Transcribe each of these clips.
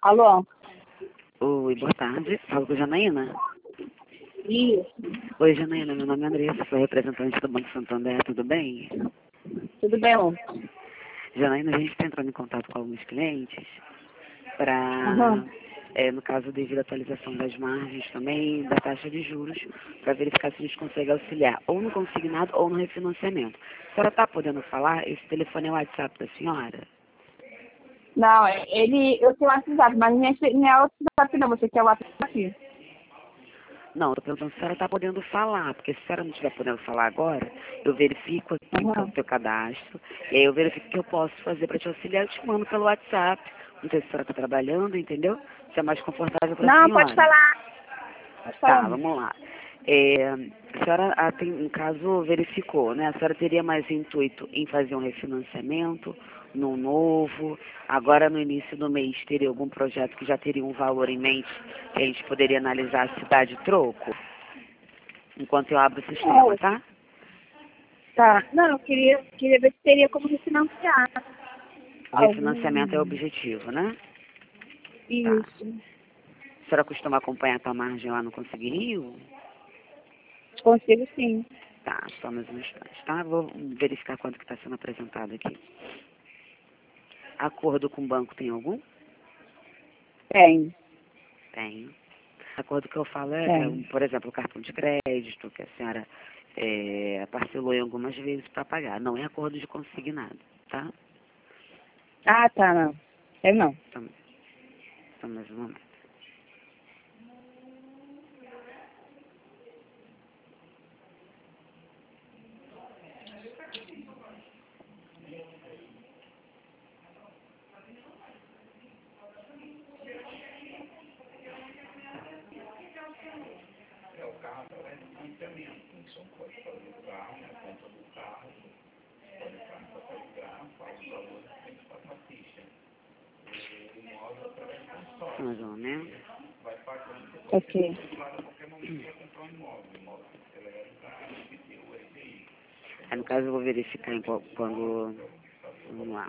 Alô? Oi, boa tarde. Falo com a Janaína. Isso. Oi, Janaína. Meu nome é Andressa, sou representante do Banco Santander. Tudo bem? Tudo bem? Janaína, a gente está entrando em contato com alguns clientes para, Uhum. no caso, devido à atualização das margens também, da taxa de juros, para verificar se a gente consegue auxiliar ou no consignado ou no refinanciamento. A senhora está podendo falar? Esse telefone é o WhatsApp da senhora? Não, eu tenho WhatsApp, mas não é WhatsApp não, você quer o WhatsApp? Não, estou perguntando se a senhora está podendo falar, porque se a senhora não estiver podendo falar agora, eu verifico aqui o Uhum. teu cadastro, e aí eu verifico o que eu posso fazer para te auxiliar, eu te mando pelo WhatsApp. Não sei se a senhora está trabalhando, entendeu? Se é mais confortável para a Não, pode senhora. falar. Pode Tá, falar. vamos lá. A senhora, tem, no caso, verificou, né? A senhora teria mais intuito em fazer um refinanciamento, num novo, agora no início do mês teria algum projeto que já teria um valor em mente que a gente poderia analisar a cidade troco? Enquanto eu abro o sistema, É, tá? tá. Não, eu queria ver se teria como refinanciar. O refinanciamento é o Algum... objetivo, né? Tá. Isso. A senhora costuma acompanhar a tua margem lá no Conseguir Rio? Consigo sim. Tá, só mais um instante, tá? Vou verificar quanto que está sendo apresentado aqui. Acordo com o banco tem algum? Tem. Tem. Acordo que eu falo Tem. por exemplo, o cartão de crédito, que a senhora parcelou em algumas vezes para pagar. Não é acordo de consignado, tá? Ah, tá, não. Eu não. Só mais um momento. Só mais um momento. Ok. Aí, no caso, eu vou verificar quando... Vamos lá.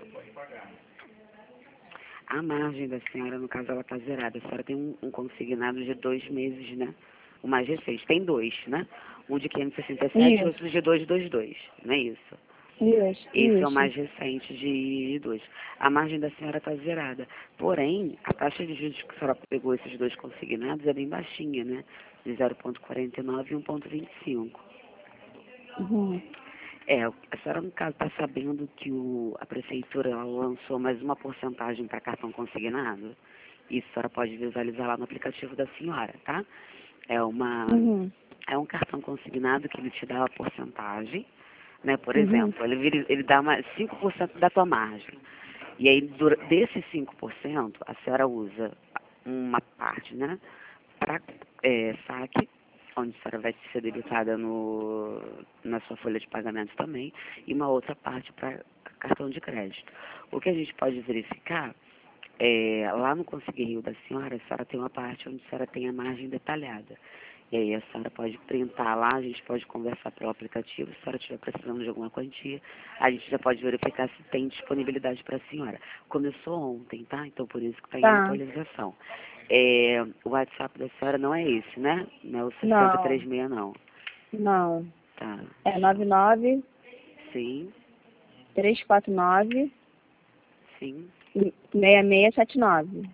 A margem da senhora, no caso, ela está zerada. A senhora tem um consignado de 2 meses, né? O mais recente. Tem 2, né? Um de 567 e Isso. outro de 222, não é isso? Isso. Esse é o Isso. mais recente de 2. A margem da senhora está zerada. Porém, a taxa de juros que a senhora pegou esses dois consignados é bem baixinha, né? De 0,49 e 1,25. Uhum. A senhora, no caso, está sabendo que a prefeitura ela lançou mais uma porcentagem para cartão consignado? Isso a senhora pode visualizar lá no aplicativo da senhora, tá? É uma, Uhum. é um cartão consignado que ele te dá a porcentagem, né? Por Uhum. exemplo, ele dá 5% da tua margem. E aí, desses 5%, a senhora usa uma parte, né? Para saque, onde a senhora vai ser debitada na sua folha de pagamento também, e uma outra parte para cartão de crédito. O que a gente pode verificar lá no Conseguir Rio da senhora, a senhora tem uma parte onde a senhora tem a margem detalhada. E aí a senhora pode printar lá, a gente pode conversar pelo aplicativo, se a senhora estiver precisando de alguma quantia, a gente já pode verificar se tem disponibilidade para a senhora. Começou ontem, tá? Então por isso que está em Tá. atualização. O WhatsApp da senhora não é esse, né? Não é o Não. 6036 não. Não. Tá. É 99 Sim, 349 sim. 6679.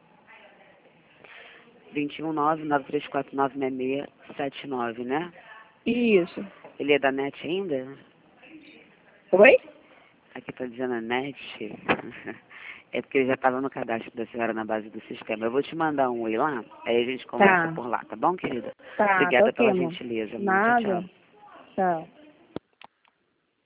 219-9349-6679, né? Isso. Ele é da NET ainda? Oi? Aqui está dizendo a NET. É porque ele já estava no cadastro da senhora na base do sistema. Eu vou te mandar um oi lá, aí a gente conversa Tá. por lá, tá bom, querida? Tá Obrigada ok, pela amor. gentileza. Tchau, Nada. tchau. Tchau.